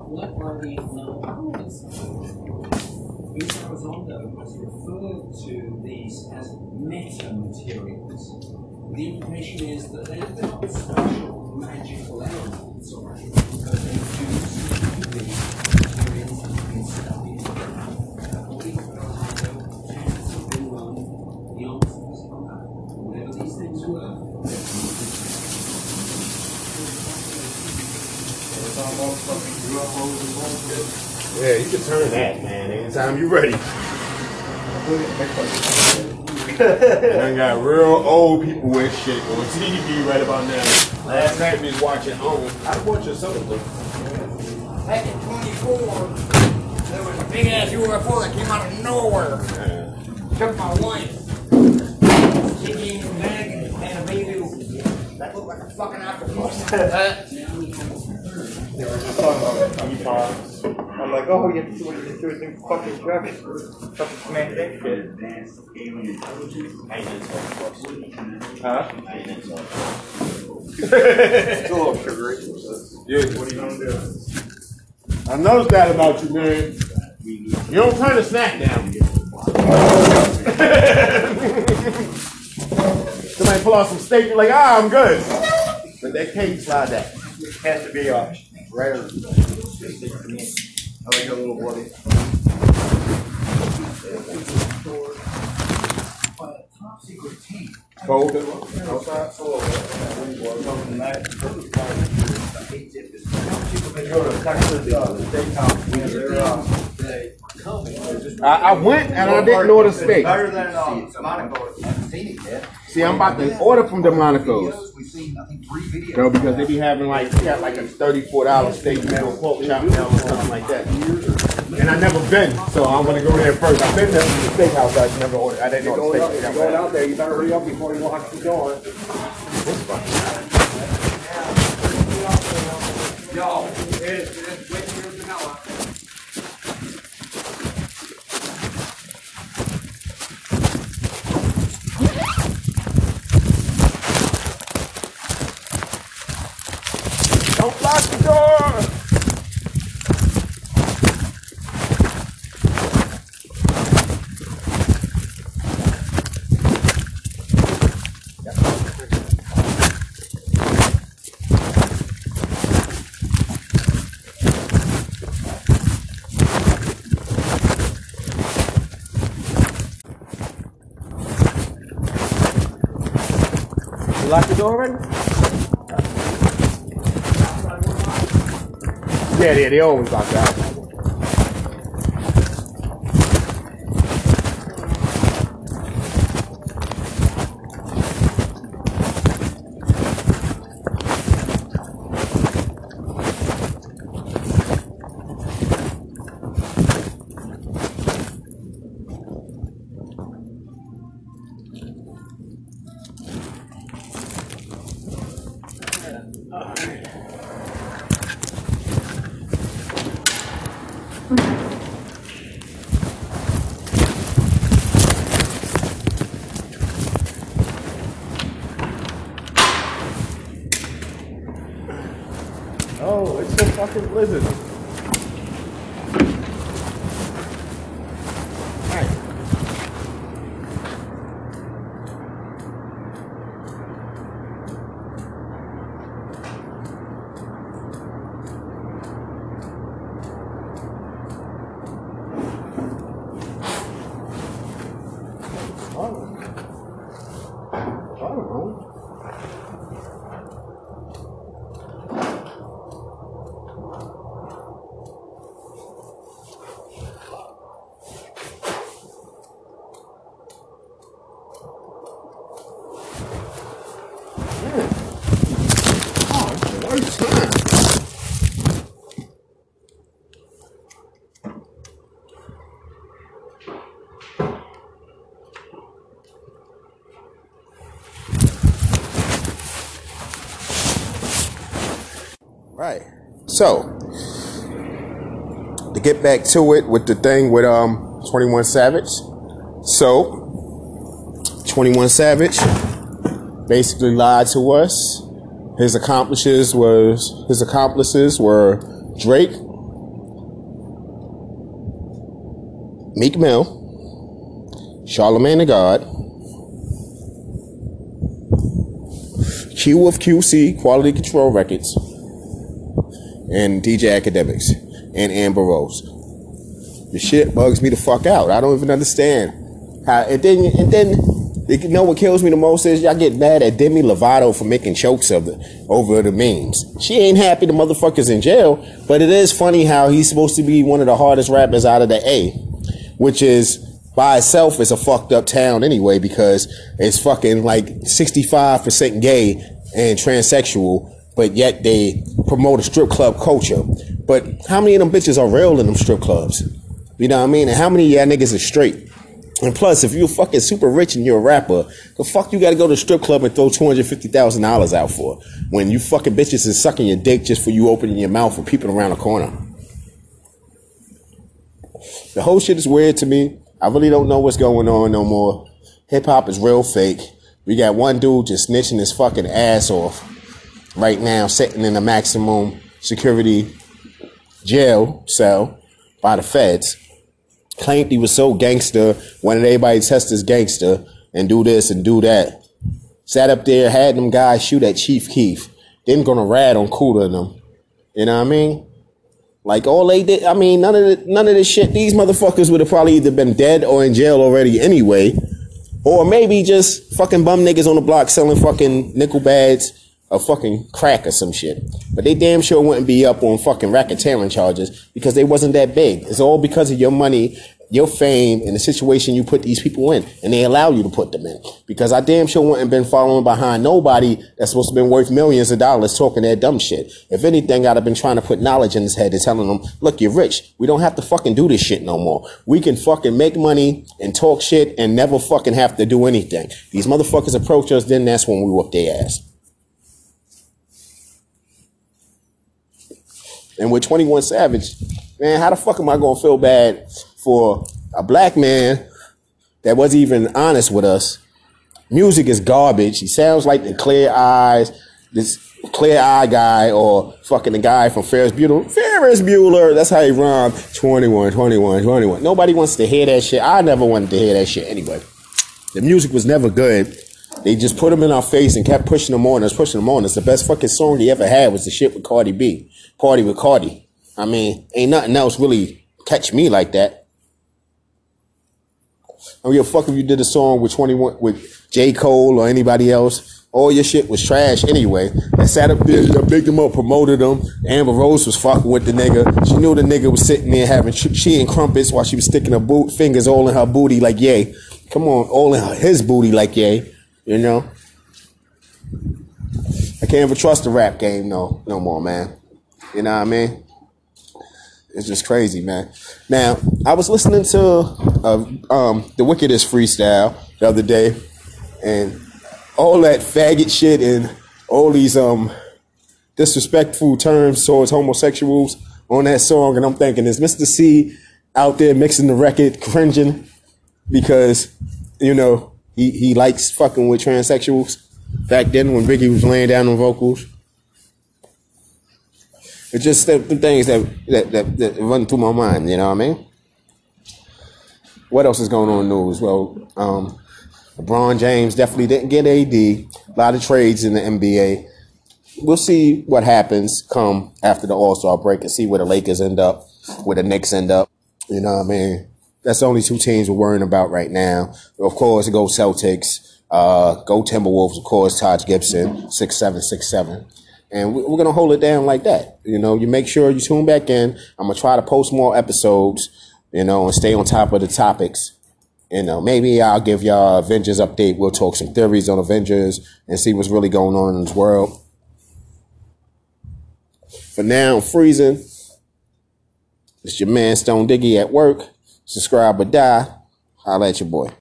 What are the non-elements? Luis Elizondo has referred to these as metamaterials. The implication is that they're not special magical elements, or because they do seem to be experienced and studied. According to Elizondo, tests have been run. The answer was that whatever these things were, yeah, you can turn that, man, anytime you're ready. And I got real old people with shit on TV right about now. Last night we was watching I watched your something. Back in 24, there was a big ass UFO that came out of nowhere. Took my wife. Kicking in the bag and a baby that looked like a fucking octopus. They were just talking about Utahs. I'm like, oh, you have to see what you did to his new fucking truck. Fucking command that shit. Huh? It's a little sugary. Yeah. What are you gonna do? I noticed that about you, man. You don't turn the snack down. Somebody pull out some steak, you're like, I'm good. But that cake, slide that. Has to be right or I like a little bloody. Cold. Outside, so go to Texas, I went and I didn't order steak. Better than Monaco. I haven't seen it yet. See, I'm about to order from Delmonico's. No, because they be having like, they got like a $34 steak meal, pork chop meal or something like that. And I never been, so I'm gonna go there first. I've been there to the steakhouse, I never ordered. I didn't order steak. If you're going out there, you better hurry up before you lock the door. Yo, it's with your vanilla. Don't lock the door! You lock the door already? Yeah, they always lock that. Oh, it's a fucking blizzard. Alright. Right. So, to get back to it with the thing with 21 Savage. So, 21 Savage basically lied to us. His accomplices were Drake, Meek Mill, Charlamagne the God, Q of QC, Quality Control Records, and DJ Academics, and Amber Rose. The shit bugs me the fuck out. I don't even understand how. And then you know what kills me the most is y'all get mad at Demi Lovato for making jokes over the memes. She ain't happy the motherfucker's in jail, but it is funny how he's supposed to be one of the hardest rappers out of the A, which is by itself is a fucked up town anyway, because it's fucking like 65% gay and transsexual, but yet they promote a strip club culture. But how many of them bitches are real in them strip clubs? You know what I mean? And how many of y'all niggas are straight? And plus, if you're fucking super rich and you're a rapper, the fuck you gotta go to the strip club and throw $250,000 out for when you fucking bitches is sucking your dick just for you opening your mouth or peeping around the corner? The whole shit is weird to me. I really don't know what's going on no more. Hip hop is real fake. We got one dude just snitching his fucking ass off right now, sitting in a maximum security jail cell by the feds. Claimed he was so gangster, wanted everybody to test his gangster and do this and do that. Sat up there, had them guys shoot at Chief Keef. Then gonna rat on Cooler and them. You know what I mean? Like all they did, I mean, none of this shit, these motherfuckers would have probably either been dead or in jail already anyway. Or maybe just fucking bum niggas on the block selling fucking nickel bags of fucking crack or some shit. But they damn sure wouldn't be up on fucking racketeering charges because they wasn't that big. It's all because of your money, your fame, and the situation you put these people in. And they allow you to put them in. Because I damn sure wouldn't have been following behind nobody that's supposed to have been worth millions of dollars talking that dumb shit. If anything, I'd have been trying to put knowledge in his head and telling them, look, you're rich. We don't have to fucking do this shit no more. We can fucking make money and talk shit and never fucking have to do anything. These motherfuckers approach us, then that's when we whoop their ass. And with 21 Savage, man, how the fuck am I going to feel bad for a black man that wasn't even honest with us? Music is garbage. He sounds like the Clear Eyes, this Clear Eye guy, or fucking the guy from Ferris Bueller. That's how he rhymed. 21, 21, 21. Nobody wants to hear that shit. I never wanted to hear that shit anyway. The music was never good. They just put them in our face and kept pushing them on us. The best fucking song he ever had was the shit with Cardi B. Party with Cardi. I mean, ain't nothing else really catch me like that. I don't give a fuck if you did a song with 21 with J. Cole or anybody else. All your shit was trash anyway. I sat up there, I bigged him up, promoted him. Amber Rose was fucking with the nigga. She knew the nigga was sitting there having she and crumpets while she was sticking her fingers all in her booty like yay. Come on, all in his booty like yay. You know? I can't even trust the rap game no more, man. You know what I mean? It's just crazy, man. Now, I was listening to the Wickedest freestyle the other day, and all that faggot shit and all these disrespectful terms towards homosexuals on that song, and I'm thinking, is Mr. C out there mixing the record, cringing because, you know, he likes fucking with transsexuals back then when Biggie was laying down on vocals? It's just the things that run through my mind, you know what I mean? What else is going on in the news? Well, LeBron James definitely didn't get AD. A lot of trades in the NBA. We'll see what happens come after the All-Star break and see where the Lakers end up, where the Knicks end up. You know what I mean? That's the only two teams we're worrying about right now. Of course, go Celtics, go Timberwolves, of course, Taj Gibson, 6'7", 6'7". And we're going to hold it down like that. You know, you make sure you tune back in. I'm going to try to post more episodes, you know, and stay on top of the topics. You know, maybe I'll give y'all Avengers update. We'll talk some theories on Avengers and see what's really going on in this world. For now, I'm freezing. It's your man Stone Diggy at work. Subscribe or die. Holla at your boy.